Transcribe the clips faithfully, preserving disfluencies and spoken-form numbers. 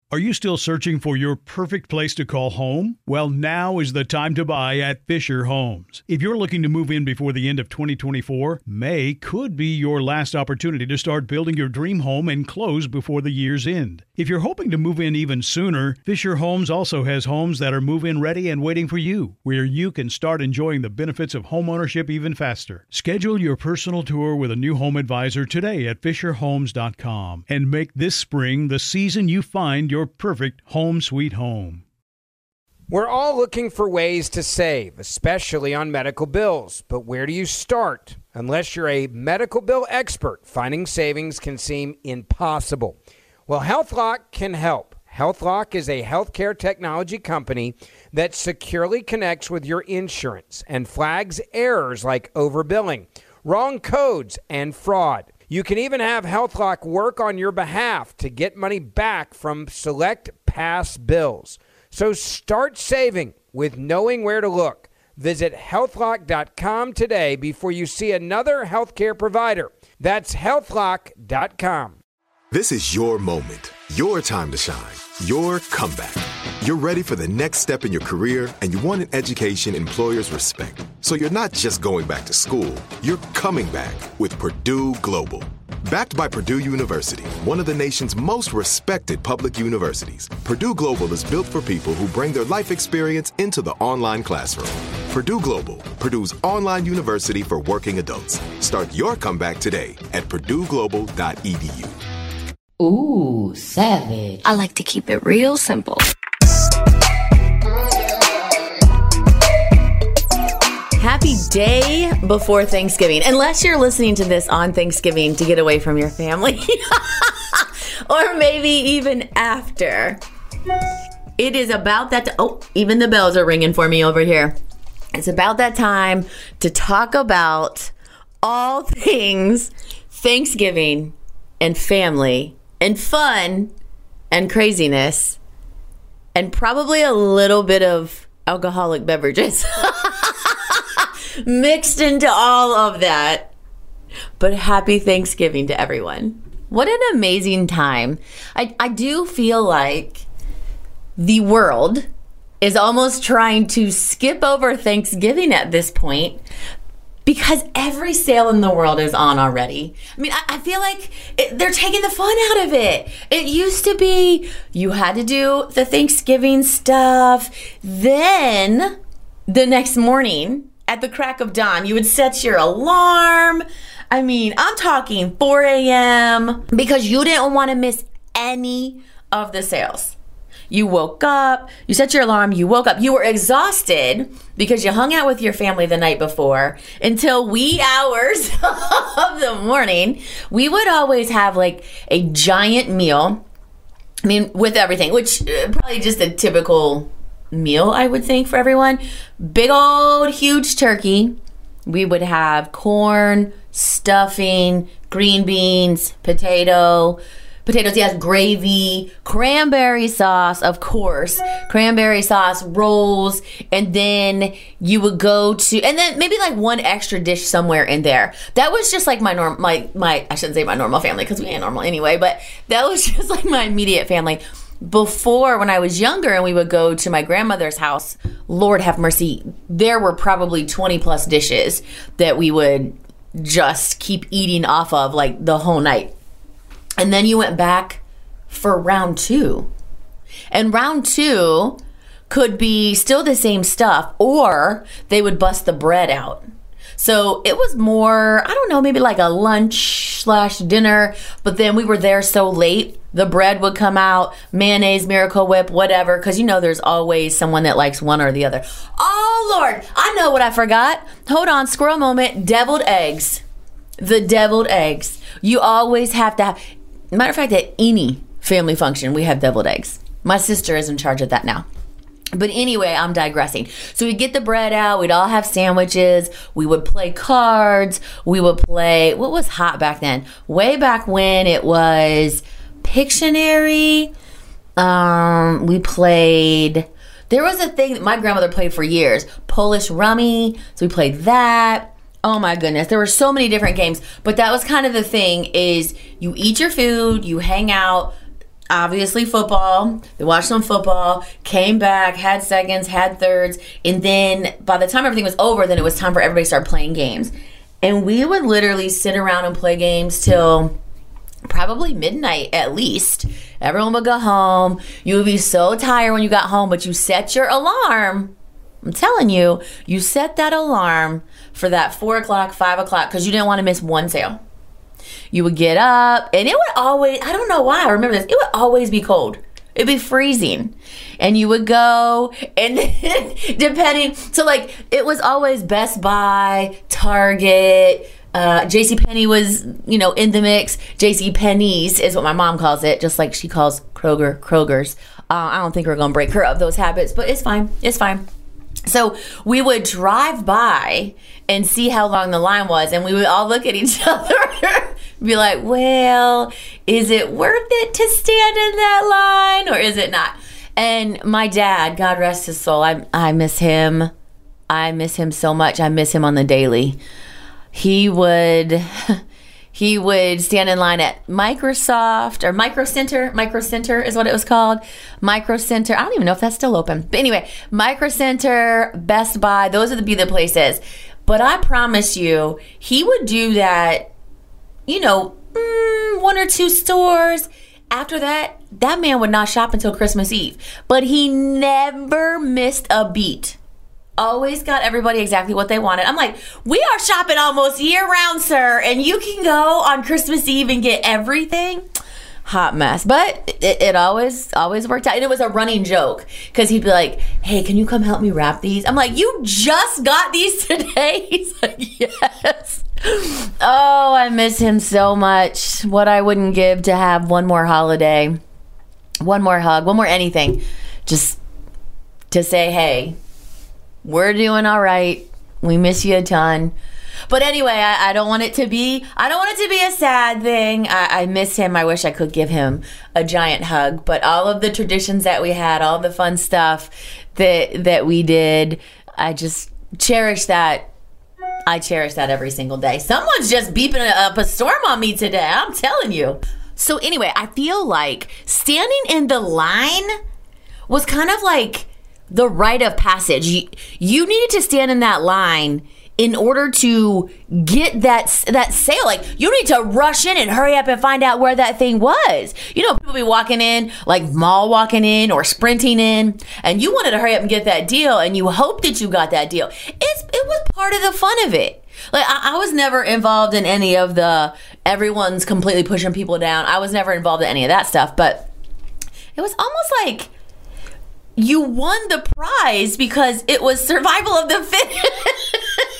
Are you still searching for your perfect place to call home? Well, now is the time to buy at Fisher Homes. If you're looking to move in before the end of twenty twenty-four, May could be your last opportunity to start building your dream home and close before the year's end. If you're hoping to move in even sooner, Fisher Homes also has homes that are move-in ready and waiting for you, where you can start enjoying the benefits of homeownership even faster. Schedule your personal tour with a new home advisor today at fisher homes dot com and make this spring the season you find your Your perfect home sweet home. We're all looking for ways to save, especially on medical bills. But where do you start? Unless you're a medical bill expert, finding savings can seem impossible. Well, HealthLock can help. HealthLock is a healthcare technology company that securely connects with your insurance and flags errors like overbilling, wrong codes, and fraud. You can even have HealthLock work on your behalf to get money back from select past bills. So start saving with knowing where to look. Visit health lock dot com today before you see another healthcare provider. That's health lock dot com. This is your moment, your time to shine, your comeback. You're ready for the next step in your career, and you want an education employers respect. So you're not just going back to school, you're coming back with Purdue Global. Backed by Purdue University, one of the nation's most respected public universities, Purdue Global is built for people who bring their life experience into the online classroom. Purdue Global, Purdue's online university for working adults. Start your comeback today at purdue global dot e d u. Ooh, savage. I like to keep it real simple. Happy day before Thanksgiving. Unless you're listening to this on Thanksgiving to get away from your family. Or maybe even after. It is about that. T- oh, even the bells are ringing for me over here. It's about that time to talk about all things Thanksgiving and family and fun and craziness and probably a little bit of alcoholic beverages mixed into all of that. But happy Thanksgiving to everyone. What an amazing time. I, I do feel like the world is almost trying to skip over Thanksgiving at this point because every sale in the world is on already. I mean, I, I feel like it, they're taking the fun out of it. It used to be you had to do the Thanksgiving stuff. Then the next morning at the crack of dawn, you would set your alarm. I mean, I'm talking four a.m. because you didn't want to miss any of the sales. You woke up, you set your alarm, you woke up, you were exhausted because you hung out with your family the night before until wee hours of the morning. We would always have like a giant meal, I mean, with everything, which uh, probably just a typical meal, I would think, for everyone. Big old huge turkey. We would have corn, stuffing, green beans, potato, Potatoes, yes, gravy, cranberry sauce, of course, cranberry sauce, rolls, and then you would go to, and then maybe like one extra dish somewhere in there. That was just like my norm, my, my, I shouldn't say my normal family because we ain't normal anyway, but that was just like my immediate family. Before, when I was younger and we would go to my grandmother's house, Lord have mercy, there were probably twenty plus dishes that we would just keep eating off of like the whole night. And then you went back for round two. And round two could be still the same stuff, or they would bust the bread out. So it was more, I don't know, maybe like a lunch slash dinner, but then we were there so late, the bread would come out, mayonnaise, Miracle Whip, whatever, because you know there's always someone that likes one or the other. Oh, Lord, I know what I forgot. Hold on, squirrel moment, deviled eggs. The deviled eggs. You always have to have... Matter of fact, at any family function, we have deviled eggs. My sister is in charge of that now. But anyway, I'm digressing. So we'd get the bread out. We'd all have sandwiches. We would play cards. We would play... What was hot back then? Way back when it was Pictionary. Um, we played... There was a thing that my grandmother played for years. Polish Rummy. So we played that. Oh my goodness, there were so many different games, but that was kind of the thing is you eat your food, you hang out. obviously football. They watched some football, came back, had seconds, had thirds, and then by the time everything was over, then it was time for everybody to start playing games. And we would literally sit around and play games till probably midnight at least. Everyone would go home. You would be so tired when you got home, but you set your alarm. I'm telling you, you set that alarm for that four o'clock, five o'clock, because you didn't want to miss one sale. You would get up, and it would always, I don't know why I remember this, it would always be cold. It'd be freezing. And you would go, and then depending, so like, it was always Best Buy, Target, uh, JCPenney was, you know, in the mix. JCPenney's is what my mom calls it, just like she calls Kroger, Kroger's. Uh, I don't think we're going to break her of those habits, but it's fine. It's fine. So we would drive by and see how long the line was, and we would all look at each other be like, well, is it worth it to stand in that line or is it not? And my dad, God rest his soul, I, I miss him. I miss him so much. I miss him on the daily. He would... He would stand in line at Microsoft or Micro Center. Micro Center is what it was called. Micro Center. I don't even know if that's still open. But anyway, Micro Center, Best Buy, those would be the places. But I promise you, he would do that, you know, mm, one or two stores. After that, that man would not shop until Christmas Eve. But he never missed a beat. Always got everybody exactly what they wanted. I'm like, we are shopping almost year round, sir, and you can go on Christmas Eve and get everything. Hot mess. But it, it always always worked out. And it was a running joke because he'd be like, hey, can you come help me wrap these? I'm like, you just got these today? He's like, yes. Oh, I miss him so much. What I wouldn't give to have one more holiday, one more hug, one more anything, just to say, hey, we're doing all right. We miss you a ton. But anyway, I, I don't want it to be, I don't want it to be a sad thing. I, I miss him. I wish I could give him a giant hug. But all of the traditions that we had, all the fun stuff that that we did, I just cherish that. I cherish that every single day. Someone's just beeping up a storm on me today. I'm telling you. So anyway, I feel like standing in the line was kind of like the rite of passage. You, you needed to stand in that line in order to get that that sale. Like, you need to rush in and hurry up and find out where that thing was. You know, people be walking in, like mall walking in or sprinting in, and you wanted to hurry up and get that deal, and you hope that you got that deal. It's, it was part of the fun of it. Like, I, I was never involved in any of the everyone's completely pushing people down. I was never involved in any of that stuff, but it was almost like you won the prize because it was survival of the fittest.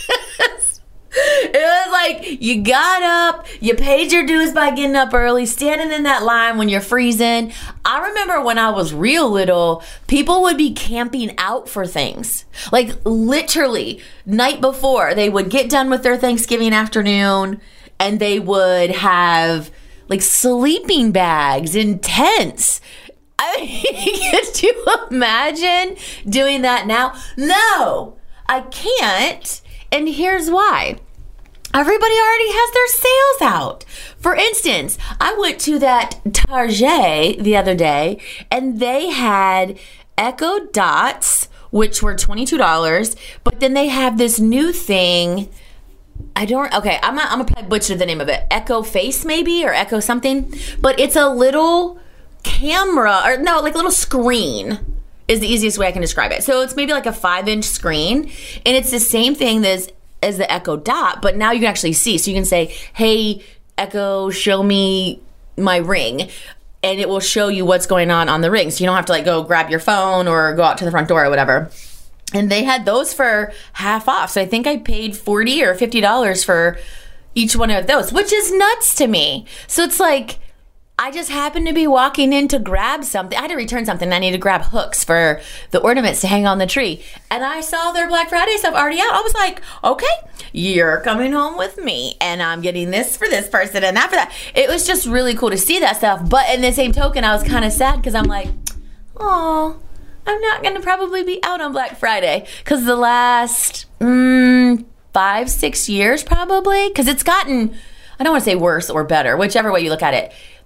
It was like you got up, you paid your dues by getting up early, standing in that line when you're freezing. I remember when I was real little, people would be camping out for things. Like, literally, night before, they would get done with their Thanksgiving afternoon and they would have like sleeping bags and tents. I mean, could you imagine doing that now? No, I can't. And here's why. Everybody already has their sales out. For instance, I went to that Target the other day, and they had Echo Dots, which were twenty-two dollars, but then they have this new thing. I don't, okay, I'm gonna, I'm gonna probably butcher the name of it. Echo Face, maybe, or Echo something. But it's a little camera, or no, like a little screen is the easiest way I can describe it. So it's maybe like a five inch screen, and it's the same thing as as the Echo Dot, but now you can actually see. So you can say, hey, Echo, show me my ring, and it will show you what's going on on the ring. So you don't have to like go grab your phone or go out to the front door or whatever. And they had those for half off. So I think I paid forty or fifty dollars for each one of those, which is nuts to me. So it's like, I just happened to be walking in to grab something. I had to return something. I needed to grab hooks for the ornaments to hang on the tree. And I saw their Black Friday stuff already out. I was like, okay, you're coming home with me. And I'm getting this for this person and that for that. It was just really cool to see that stuff. But in the same token, I was kind of sad because I'm like, oh, I'm not going to probably be out on Black Friday. Because the last mm, five, six years probably. Because it's gotten, I don't want to say worse or better, whichever way you look at it.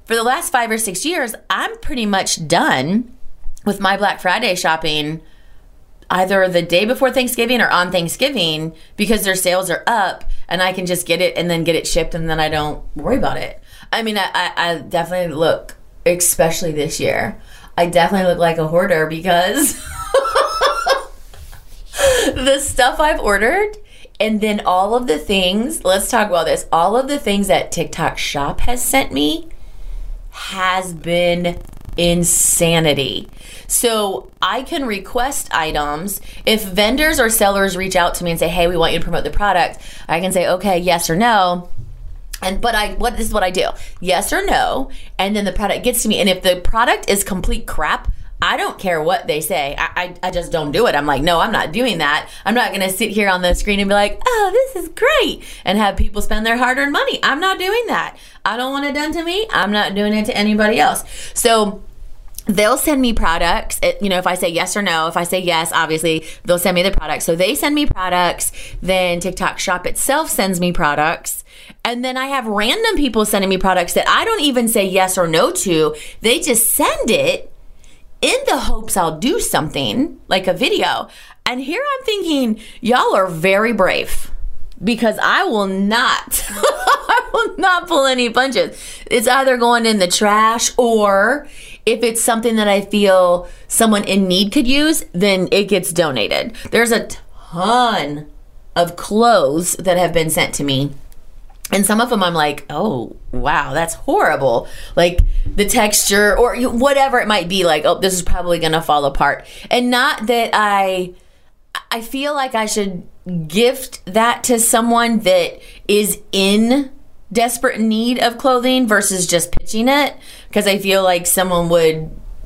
for the last five or six years, I'm pretty much done with my Black Friday shopping either the day before Thanksgiving or on Thanksgiving because their sales are up and I can just get it and then get it shipped and then I don't worry about it. I mean, I, I, I definitely look, especially this year, I definitely look like a hoarder because the stuff I've ordered and then all of the things, let's talk about this, all of the things that TikTok Shop has sent me has been insanity. So I can request items. If vendors or sellers reach out to me and say, hey, we want you to promote the product, I can say, okay, yes or no. And but I what this is what I do. Yes or no. And then the product gets to me. And if the product is complete crap, I don't care what they say. I, I, I just don't do it. I'm like, no, I'm not doing that. I'm not going to sit here on the screen and be like, oh, this is great, and have people spend their hard-earned money. I'm not doing that. I don't want it done to me. I'm not doing it to anybody else. So they'll send me products. It, you know, if I say yes or no, if I say yes, obviously they'll send me the products. So they send me products. Then TikTok Shop itself sends me products. And then I have random people sending me products that I don't even say yes or no to. They just send it in the hopes I'll do something, like a video. And here I'm thinking, y'all are very brave because I will not, I will not pull any punches. It's either going in the trash, or if it's something that I feel someone in need could use, then it gets donated. There's a ton of clothes that have been sent to me. And some of them I'm like, oh, wow, that's horrible. Like the texture or whatever it might be, like, oh, this is probably going to fall apart. And not that I, I feel like I should gift that to someone that is in desperate need of clothing versus just pitching it. Because I feel like someone would,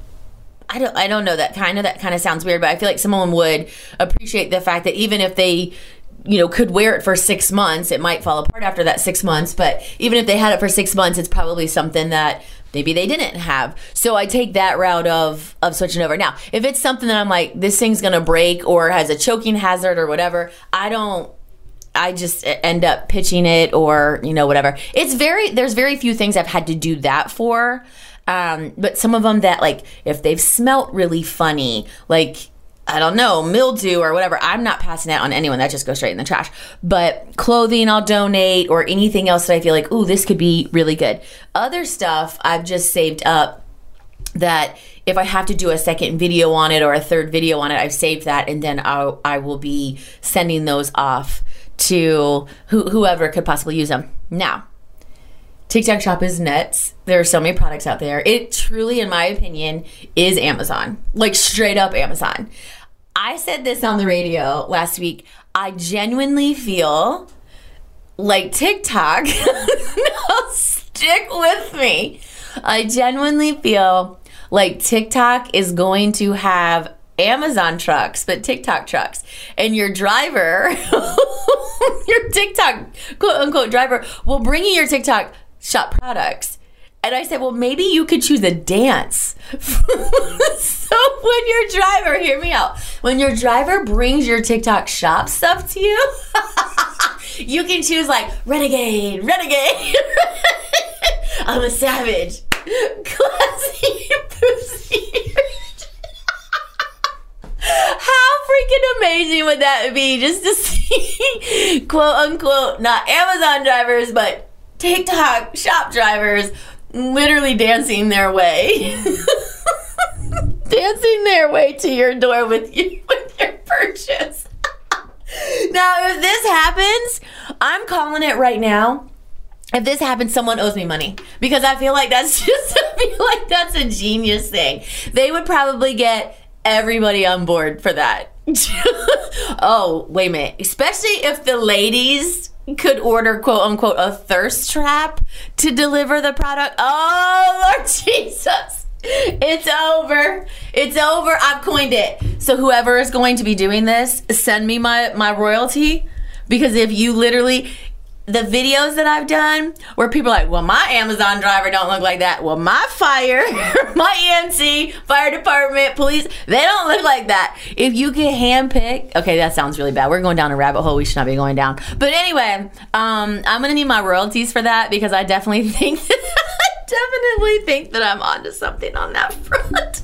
I don't, I don't know, that kind of, that kind of sounds weird, but I feel like someone would appreciate the fact that even if they, you know, could wear it for six months, it might fall apart after that six months. But even if they had it for six months, it's probably something that maybe they didn't have. So I take that route of, of switching over. Now, if it's something that I'm like, this thing's going to break or has a choking hazard or whatever, I don't, I just end up pitching it or, you know, whatever. It's very, there's very few things I've had to do that for. Um, but some of them that, like, if they've smelt really funny, like, I don't know, mildew or whatever, I'm not passing that on anyone. That just goes straight in the trash. But clothing I'll donate, or anything else that I feel like, ooh, this could be really good. Other stuff I've just saved up that if I have to do a second video on it or a third video on it, I've saved that, and then I'll, I will be sending those off to who, whoever could possibly use them. Now, TikTok Shop is nuts. There are so many products out there. It truly, in my opinion, is Amazon. Like, straight up Amazon. I said this on the radio last week. I genuinely feel like TikTok, no, stick with me. I genuinely feel like TikTok is going to have Amazon trucks, but TikTok trucks. And your driver, your TikTok quote unquote driver, will bring you your TikTok Shop products. And I said, well, maybe you could choose a dance. So when your driver, hear me out, when your driver brings your TikTok Shop stuff to you, you can choose like renegade, renegade. I'm a savage. Classy pursuit. How freaking amazing would that be, just to see quote unquote not Amazon drivers but TikTok Shop drivers literally dancing their way dancing their way to your door with you with your purchase. Now, if this happens, I'm calling it right now. If this happens, someone owes me money, because I feel like that's just I feel like that's a genius thing. They would probably get everybody on board for that. Oh, wait a minute. Especially if the ladies could order, quote unquote, a thirst trap to deliver the product. Oh, Lord Jesus. It's over. It's over. I've coined it. So whoever is going to be doing this, send me my, my royalty. Because if you literally... The videos that I've done where people are like, well, my Amazon driver don't look like that. Well, my fire, my E M C, fire department, police, they don't look like that. If you can handpick, okay, that sounds really bad. We're going down a rabbit hole we should not be going down. But anyway, um, I'm going to need my royalties for that, because I definitely think that definitely think that I'm onto something on that front.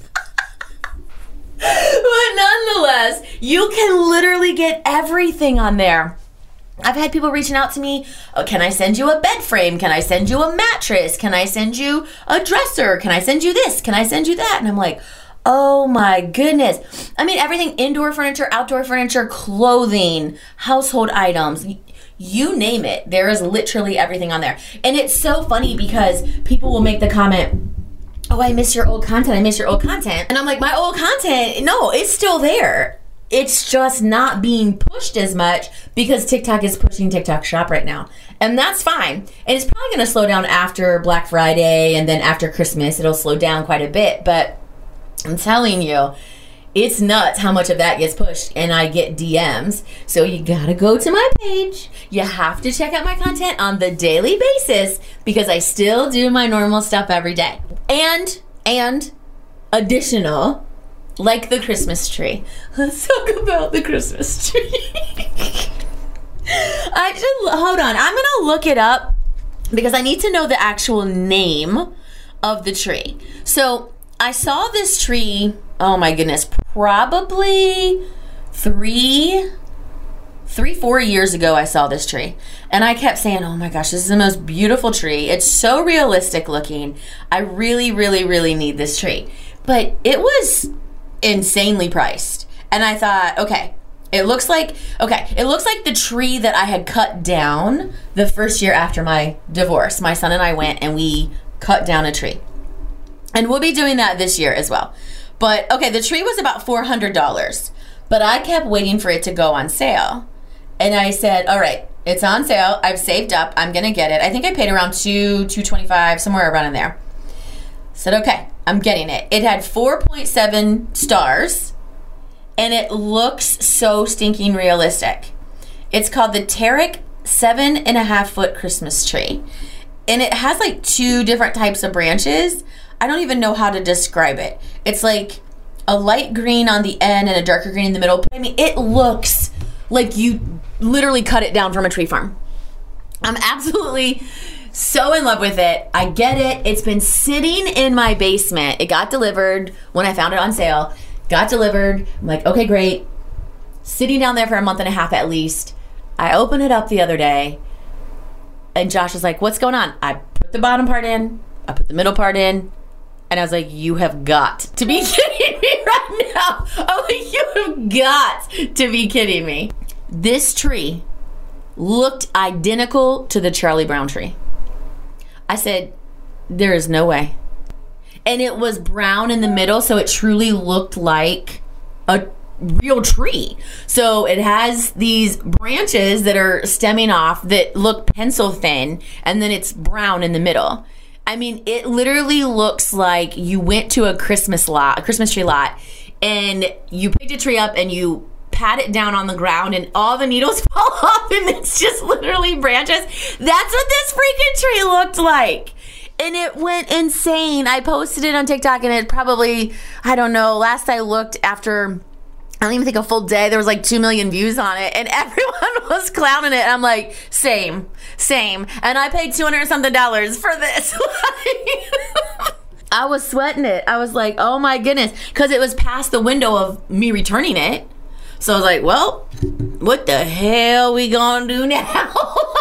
But nonetheless, you can literally get everything on there. I've had people reaching out to me, oh, can I send you a bed frame? Can I send you a mattress? Can I send you a dresser? Can I send you this? Can I send you that? And I'm like, oh my goodness. I mean, everything, indoor furniture, outdoor furniture, clothing, household items, you name it. There is literally everything on there. And it's so funny because people will make the comment, oh, I miss your old content. I miss your old content. And I'm like, my old content, no, it's still there. It's just not being pushed as much because TikTok is pushing TikTok Shop right now. And that's fine. And it's probably going to slow down after Black Friday and then after Christmas. It'll slow down quite a bit. But I'm telling you, it's nuts how much of that gets pushed. And I get D Ms. So you got to go to my page. You have to check out my content on the daily basis because I still do my normal stuff every day. And, and additional... like the Christmas tree. Let's talk about the Christmas tree. I should, hold on. I'm going to look it up because I need to know the actual name of the tree. So I saw this tree, oh my goodness, probably three, three, four years ago I saw this tree. And I kept saying, oh my gosh, this is the most beautiful tree. It's so realistic looking. I really, really, really need this tree. But it was... insanely priced. And I thought, okay, it looks like, okay, it looks like the tree that I had cut down the first year after my divorce. My son and I went and we cut down a tree. And we'll be doing that this year as well. But, okay, the tree was about four hundred dollars. But I kept waiting for it to go on sale. And I said, all right, it's on sale. I've saved up. I'm going to get it. I think I paid around two, two twenty-five, somewhere around in there. Said, okay, I'm getting it. It had four point seven stars, and it looks so stinking realistic. It's called the Tarek seven and a half foot Christmas tree. And it has like two different types of branches. I don't even know how to describe it. It's like a light green on the end and a darker green in the middle. I mean, it looks like you literally cut it down from a tree farm. I'm absolutely... so in love with it. I get it. It's been sitting in my basement. It got delivered when I found it on sale. Got delivered. I'm like, okay, great. Sitting down there for a month and a half at least. I opened it up the other day. And Josh was like, what's going on? I put the bottom part in. I put the middle part in. And I was like, you have got to be kidding me right now. I'm like, you have got to be kidding me. This tree looked identical to the Charlie Brown tree. I said, there is no way. And it was brown in the middle, so it truly looked like a real tree. So it has these branches that are stemming off that look pencil thin, and then it's brown in the middle. I mean, it literally looks like you went to a Christmas lot, a Christmas tree lot, and you picked a tree up and you pat it down on the ground and all the needles fall off and it's just literally branches. That's what this freaking tree looked like. And it went insane. I posted it on TikTok and it probably, I don't know, last I looked after, I don't even think a full day, there was like two million views on it and everyone was clowning it. And I'm like, same, same. And I paid two hundred and something dollars for this. I was sweating it. I was like, oh my goodness. Because it was past the window of me returning it. So I was like, well, what the hell we gonna do now?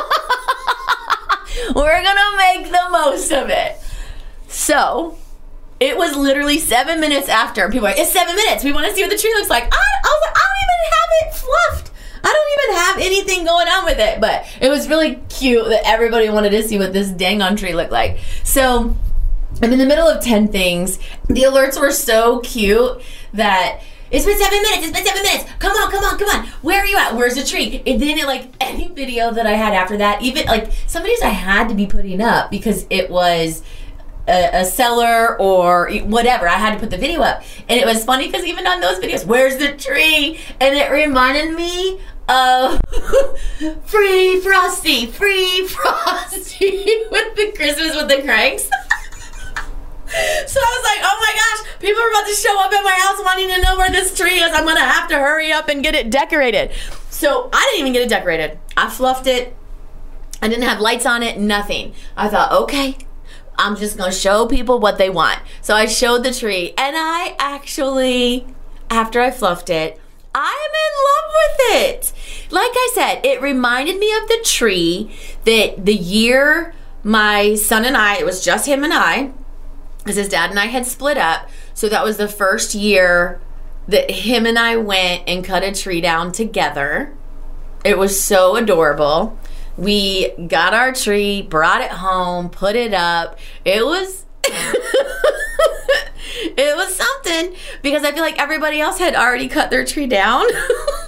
We're gonna make the most of it. So it was literally seven minutes after. People were like, it's seven minutes. We want to see what the tree looks like. I, I was like, I don't even have it fluffed. I don't even have anything going on with it. But it was really cute that everybody wanted to see what this dang on tree looked like. So I'm in the middle of ten things. The alerts were so cute that it's been seven minutes. It's been seven minutes. Come on, come on, come on. Where are you at? Where's the tree? And then it, like any video that I had after that, even like some videos I had to be putting up because it was a, a seller or whatever. I had to put the video up. And it was funny because even on those videos, where's the tree? And it reminded me of Free Frosty, Free Frosty with the Christmas with the cranks. So I was like, oh my gosh, people are about to show up at my house wanting to know where this tree is. I'm going to have to hurry up and get it decorated. So I didn't even get it decorated. I fluffed it. I didn't have lights on it, nothing. I thought, okay, I'm just going to show people what they want. So I showed the tree, and I actually, after I fluffed it, I'm in love with it. Like I said, it reminded me of the tree that the year my son and I, it was just him and I, because his dad and I had split up. So that was the first year that him and I went and cut a tree down together. It was so adorable. We got our tree, brought it home, put it up. It was... It was something, because I feel like everybody else had already cut their tree down. So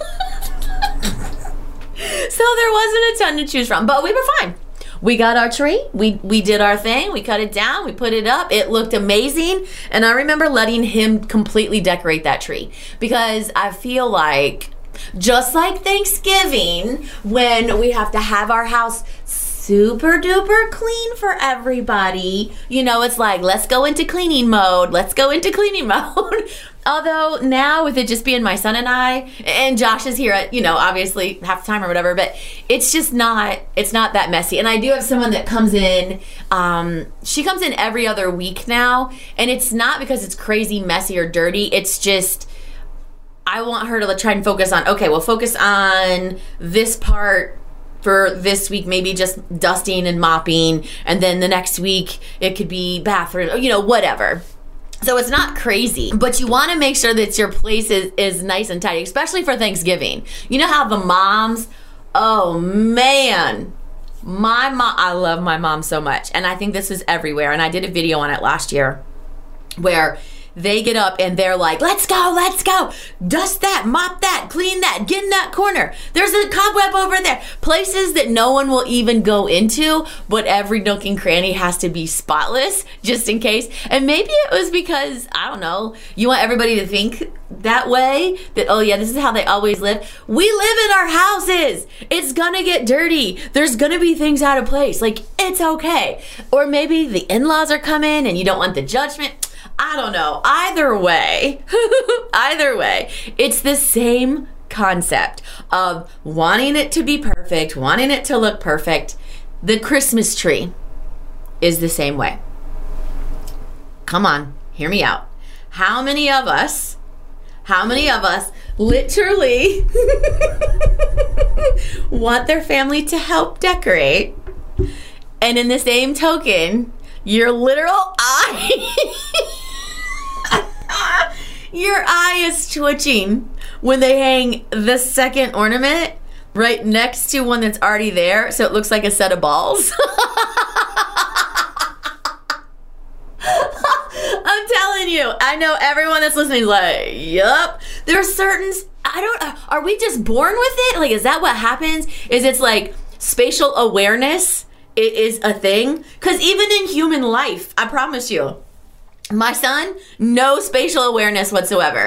there wasn't a ton to choose from, but we were fine. We got our tree, we we did our thing, we cut it down, we put it up, it looked amazing, and I remember letting him completely decorate that tree, because I feel like, just like Thanksgiving, when we have to have our house super duper clean for everybody, you know, it's like, let's go into cleaning mode, let's go into cleaning mode. Although now with it just being my son and I, and Josh is here at, you know, obviously half the time or whatever, but it's just not, it's not that messy. And I do have someone that comes in, um, she comes in every other week now, and it's not because it's crazy messy or dirty, it's just, I want her to try and focus on, okay, well, focus on this part for this week, maybe just dusting and mopping, and then the next week it could be bathroom, you know, whatever. So it's not crazy, but you want to make sure that your place is, is nice and tidy, especially for Thanksgiving. You know how the moms, oh man, my mom, I love my mom so much, and I think this is everywhere, and I did a video on it last year where they get up and they're like, let's go, let's go. Dust that, mop that, clean that, get in that corner. There's a cobweb over there. Places that no one will even go into, but every nook and cranny has to be spotless, just in case. And maybe it was because, I don't know, you want everybody to think that way, that, oh yeah, this is how they always live. We live in our houses. It's gonna get dirty. There's gonna be things out of place. Like, it's okay. Or maybe the in-laws are coming and you don't want the judgment. I don't know. Either way, either way, it's the same concept of wanting it to be perfect, wanting it to look perfect. The Christmas tree is the same way. Come on, hear me out. How many of us, how many of us literally want their family to help decorate, and in the same token, your literal eye your eye is twitching when they hang the second ornament right next to one that's already there, so it looks like a set of balls. I'm telling you, I know everyone that's listening is like, yup. There are certain, I don't, are we just born with it? Like, is that what happens? Is it's like spatial awareness it is a thing? Because even in human life, I promise you, my son, no spatial awareness whatsoever.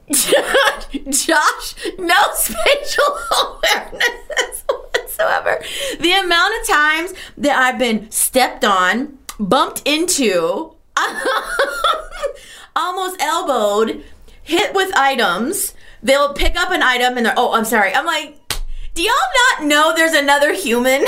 Josh, no spatial awareness whatsoever. The amount of times that I've been stepped on, bumped into, almost elbowed, hit with items. They'll pick up an item and they're, oh, I'm sorry. I'm like, do y'all not know there's another human?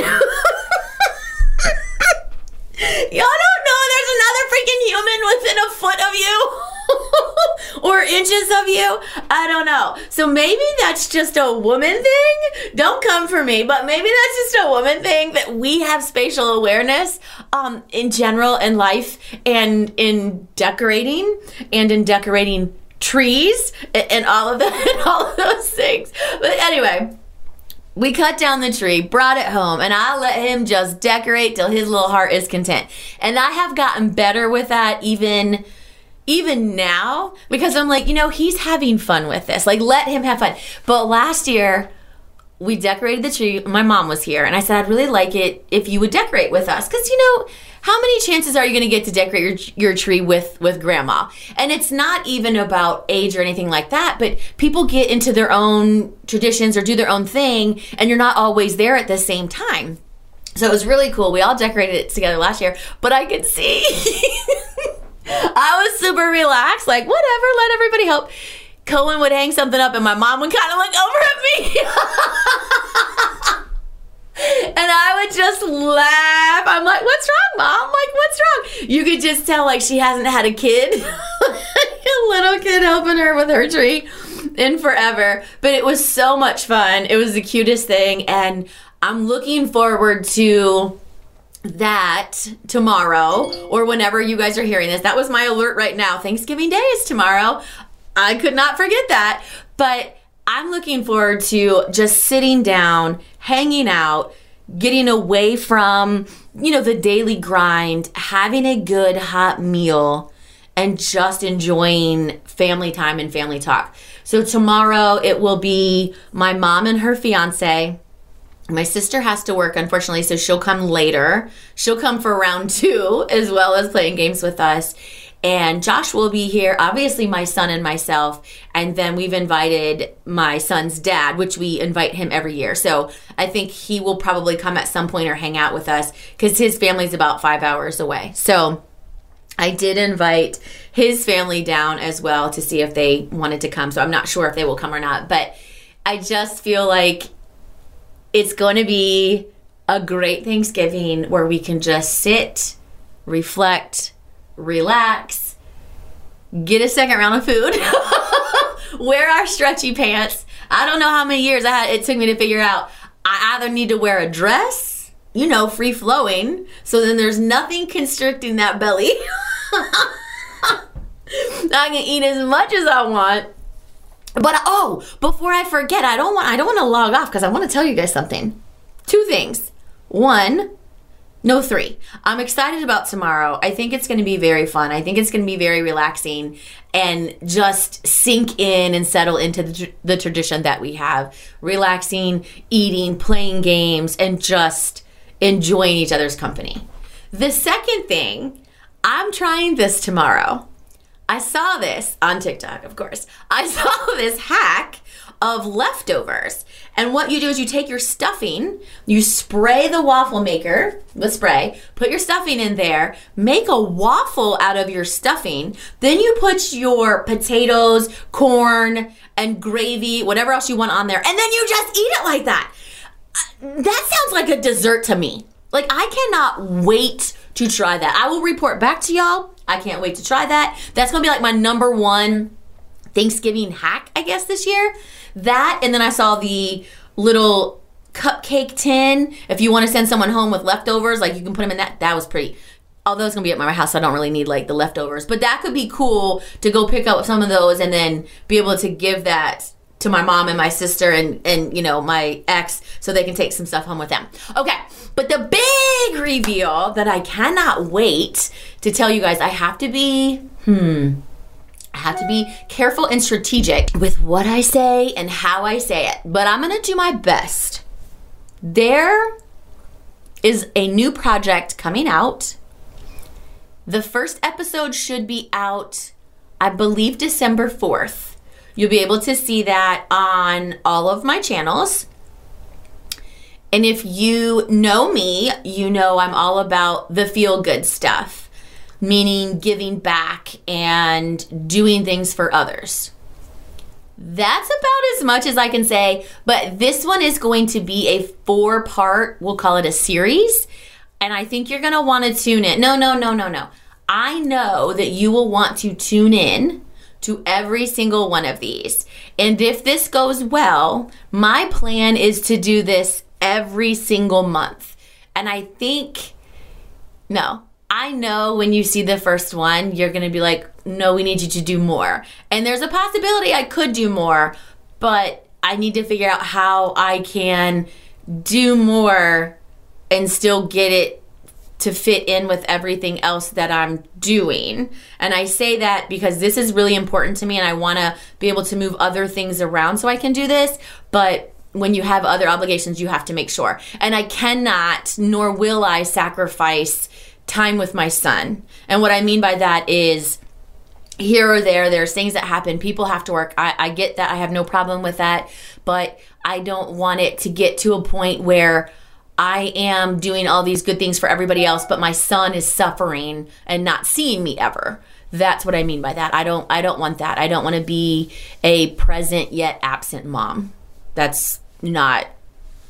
Y'all don't know there's another freaking human within a foot of you or inches of you? I don't know. So maybe that's just a woman thing. Don't come for me, but maybe that's just a woman thing that we have spatial awareness um, in general in life and in decorating and in decorating trees and, and all of that and all of those things. But anyway, we cut down the tree, brought it home, and I let him just decorate till his little heart is content. And I have gotten better with that even, even now, because I'm like, you know, he's having fun with this. Like, let him have fun. But last year, we decorated the tree. My mom was here, and I said, I'd really like it if you would decorate with us. Because, you know, how many chances are you going to get to decorate your your tree with, with grandma? And it's not even about age or anything like that, but people get into their own traditions or do their own thing, and you're not always there at the same time. So it was really cool. We all decorated it together last year, but I could see I was super relaxed, like, whatever, let everybody help. Cohen would hang something up, and my mom would kind of look over at me. And I would just laugh. I'm like, what's wrong, Mom? Like, what's wrong? You could just tell, like, she hasn't had a kid. A little kid helping her with her tree in forever. But it was so much fun. It was the cutest thing. And I'm looking forward to that tomorrow or whenever you guys are hearing this. That was my alert right now. Thanksgiving Day is tomorrow. I could not forget that. But I'm looking forward to just sitting down, hanging out, getting away from, you know, the daily grind, having a good hot meal, and just enjoying family time and family talk. So tomorrow it will be my mom and her fiance. My sister has to work, unfortunately, so she'll come later. She'll come for round two as well as playing games with us. And Josh will be here, obviously my son and myself. And then we've invited my son's dad, which we invite him every year. So I think he will probably come at some point or hang out with us because his family's about five hours away. So I did invite his family down as well to see if they wanted to come. So I'm not sure if they will come or not. But I just feel like it's going to be a great Thanksgiving where we can just sit, reflect, relax, get a second round of food, wear our stretchy pants. I don't know how many years I had, it took me to figure out I either need to wear a dress, you know, free flowing, so then there's nothing constricting that belly. I can eat as much as I want. But oh, before I forget, I don't want I don't want to log off because I want to tell you guys something. Two things. One, no, three. I'm excited about tomorrow. I think it's going to be very fun. I think it's going to be very relaxing and just sink in and settle into the, the tradition that we have. Relaxing, eating, playing games, and just enjoying each other's company. The second thing, I'm trying this tomorrow. I saw this on TikTok, of course. I saw this hack of leftovers. And what you do is you take your stuffing, you spray the waffle maker with spray, put your stuffing in there, make a waffle out of your stuffing, then you put your potatoes, corn, and gravy, whatever else you want on there, and then you just eat it like that. That sounds like a dessert to me. Like, I cannot wait to try that. I will report back to y'all. I can't wait to try that. That's going to be like my number one Thanksgiving hack, I guess, this year. That, and then I saw the little cupcake tin. If you want to send someone home with leftovers, like you can put them in that. That was pretty. Although it's going to be at my house, so I don't really need like the leftovers. But that could be cool to go pick up some of those and then be able to give that to my mom and my sister and, and you know, my ex so they can take some stuff home with them. Okay, but the big reveal that I cannot wait to tell you guys, I have to be, hmm... I have to be careful and strategic with what I say and how I say it, but I'm going to do my best. There is a new project coming out. The first episode should be out, I believe, December fourth. You'll be able to see that on all of my channels. And if you know me, you know I'm all about the feel-good stuff. Meaning giving back and doing things for others. That's about as much as I can say, but this one is going to be a four-part, we'll call it a series, and I think you're going to want to tune in. No, no, no, no, no. I know that you will want to tune in to every single one of these. And if this goes well, my plan is to do this every single month. And I think, no, I know when you see the first one, you're going to be like, no, we need you to do more. And there's a possibility I could do more, but I need to figure out how I can do more and still get it to fit in with everything else that I'm doing. And I say that because this is really important to me and I want to be able to move other things around so I can do this. But when you have other obligations, you have to make sure. And I cannot, nor will I sacrifice time with my son. And what I mean by that is here or there, there's things that happen. People have to work. I, I get that. I have no problem with that. But I don't want it to get to a point where I am doing all these good things for everybody else, but my son is suffering and not seeing me ever. That's what I mean by that. I don't I don't want that. I don't want to be a present yet absent mom. That's not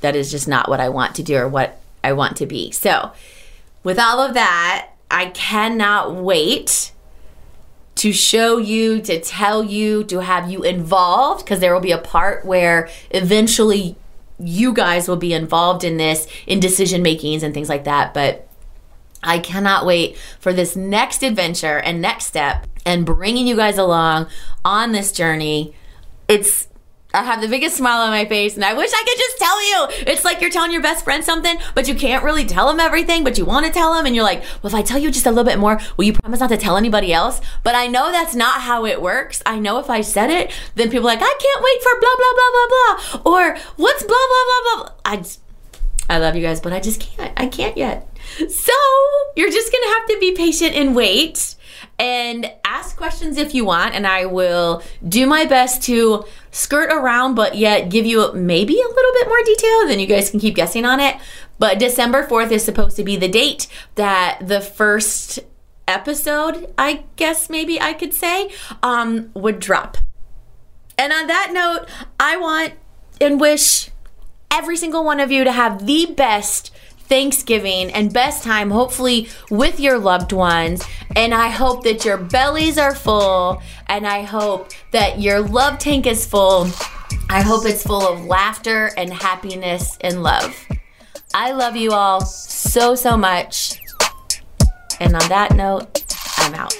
that is just not what I want to do or what I want to be. So with all of that, I cannot wait to show you, to tell you, to have you involved, because there will be a part where eventually you guys will be involved in this, in decision makings and things like that. But I cannot wait for this next adventure and next step and bringing you guys along on this journey. It's I have the biggest smile on my face, and I wish I could just tell you. It's like you're telling your best friend something, but you can't really tell them everything, but you want to tell them, and you're like, well, if I tell you just a little bit more, will you promise not to tell anybody else? But I know that's not how it works. I know if I said it, then people are like, I can't wait for blah, blah, blah, blah, blah. Or what's blah, blah, blah, blah. I, just, I love you guys, but I just can't. I can't yet. So you're just going to have to be patient and wait and ask questions if you want, and I will do my best to skirt around but yet give you maybe a little bit more detail, then you guys can keep guessing on it. But December fourth is supposed to be the date that the first episode, I guess maybe I could say, um, would drop. And on that note, I want and wish every single one of you to have the best Thanksgiving and best time, hopefully with your loved ones. And I hope that your bellies are full, and I hope that your love tank is full. I hope it's full of laughter and happiness and love. I love you all so, so much. And on that note, I'm out.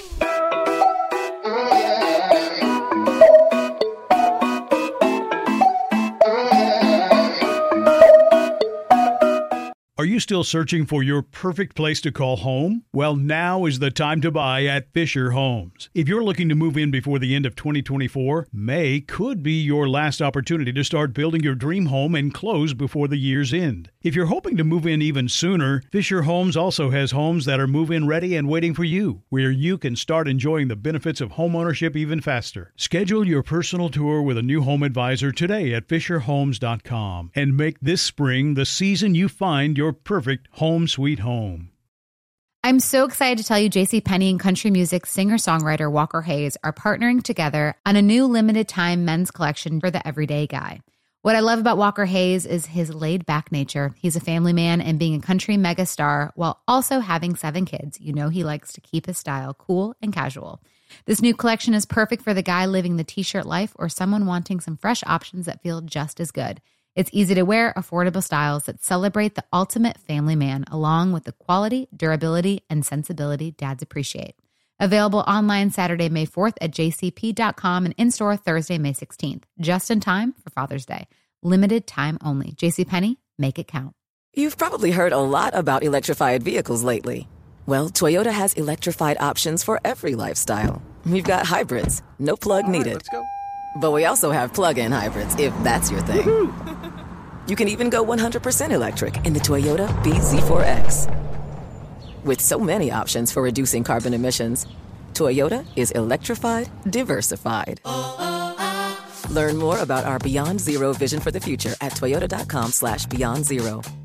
Are you still searching for your perfect place to call home? Well, now is the time to buy at Fisher Homes. If you're looking to move in before the end of twenty twenty-four, May could be your last opportunity to start building your dream home and close before the year's end. If you're hoping to move in even sooner, Fisher Homes also has homes that are move-in ready and waiting for you, where you can start enjoying the benefits of homeownership even faster. Schedule your personal tour with a new home advisor today at fisher homes dot com and make this spring the season you find your perfect home sweet home. I'm so excited to tell you JCPenney and country music singer-songwriter Walker Hayes are partnering together on a new limited-time men's collection for the everyday guy. What I love about Walker Hayes is his laid-back nature. He's a family man, and being a country megastar while also having seven kids, you know he likes to keep his style cool and casual. This new collection is perfect for the guy living the t-shirt life or someone wanting some fresh options that feel just as good. It's easy to wear, affordable styles that celebrate the ultimate family man, along with the quality, durability, and sensibility dads appreciate. Available online Saturday, May fourth at j c p dot com and in-store Thursday, May sixteenth. Just in time for Father's Day. Limited time only. JCPenney, make it count. You've probably heard a lot about electrified vehicles lately. Well, Toyota has electrified options for every lifestyle. We've got hybrids, no plug needed. Right, let's go. But we also have plug-in hybrids, if that's your thing. Woo-hoo. You can even go one hundred percent electric in the Toyota B Z four X. With so many options for reducing carbon emissions, Toyota is electrified, diversified. Learn more about our Beyond Zero vision for the future at toyota dot com slash beyond zero.